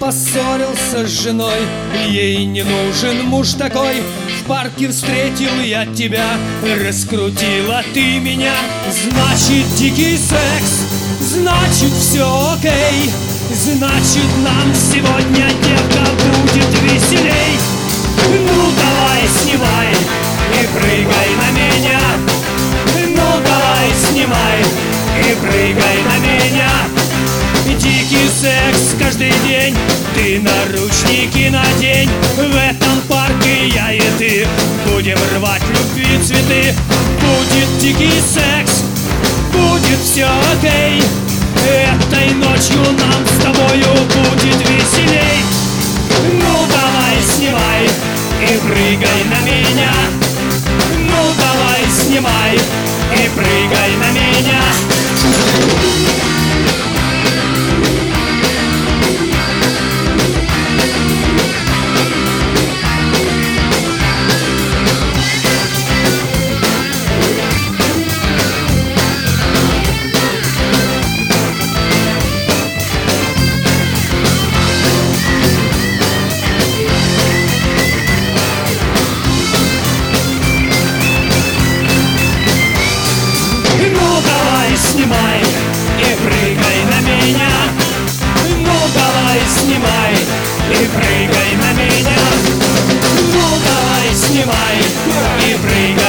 Поссорился с женой, ей не нужен муж такой. В парке встретил я тебя, раскрутила ты меня. Значит, дикий секс, значит, все окей. Значит, нам сегодня, девка, будет веселей. Ну давай, снимай и прыгай на меня. Ну давай, снимай и прыгай на меня. Дикий секс каждый день, ты наручники надень. В этом парке я и ты будем рвать любви цветы. Будет дикий секс, будет все окей. Этой ночью нам с тобою будет веселей. Ну давай, снимай и прыгай на меня. Ну давай, снимай и прыгай на меня. Снимай и прыгай на меня. Ну давай, снимай и прыгай на меня. Ну давай, снимай и прыгай.